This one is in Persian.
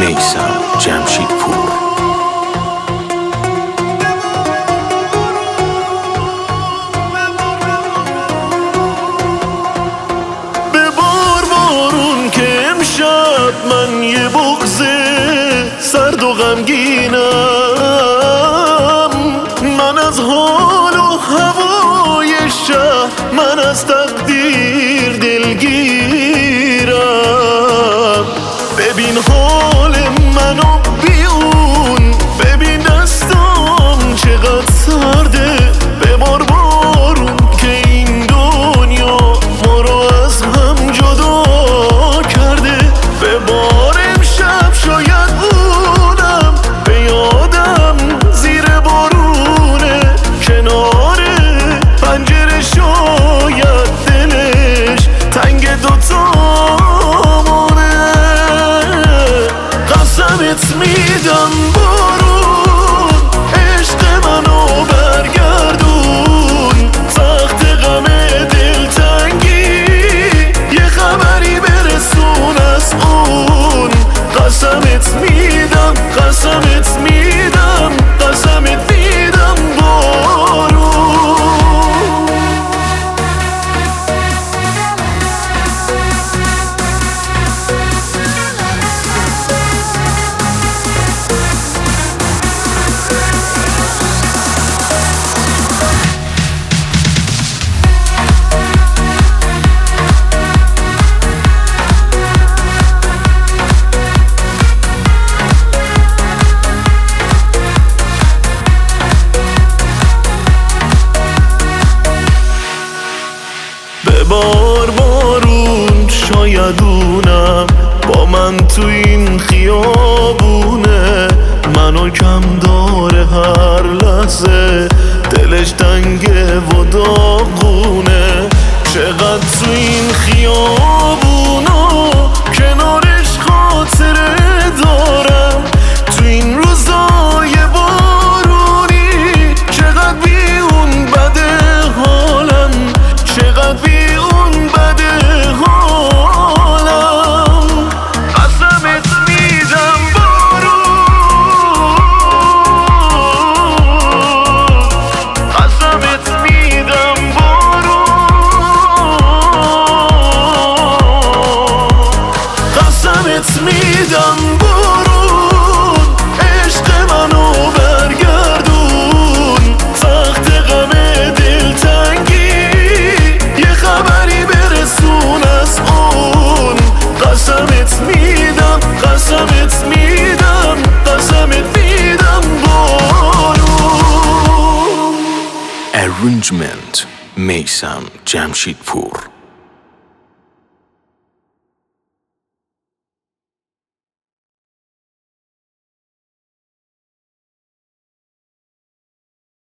میثم جمشیدپور. ببار بارون که امشب من یه بغض سرد و غمگینم، من از حال و هوای شهر، من از تقدیر دلگیرم. ببین حال منو بیون، ببین دستام چقدر سرده. ببار بارون که این دنیا ما رو از هم جدا کرده. ببار امشب شاید اونم به یادم زیر بارونه، کنار پنجره شاید دلش تنگ دوتامونه. قسمت میدم بارون عشق منو برگردون، سخت غم دلتنگی یه خبری برسون از اون. قسمت میدم، قسمت میدم، قسمت میدم بارون. ببار بارون شاید اونم با من تو این خیابونه، منو کم داره هر لحظه، دلش تنگه و داغونه. چقدر تو این خیابونا کنارش خاطره دارم، تو این روزای بارونی چقدر بی اون بده حالم، چقدر بی اون بده حالم. قسمت میدم بارون، قسمت میدم بارون، قسمت میدم بارون عشق منو برگردون، سخت غم دلتنگی یه خبری برسون از اون. قسمت میدم، قسمت میدم، قسمت میدم بارون. Arrangement میثم جمشیدپور.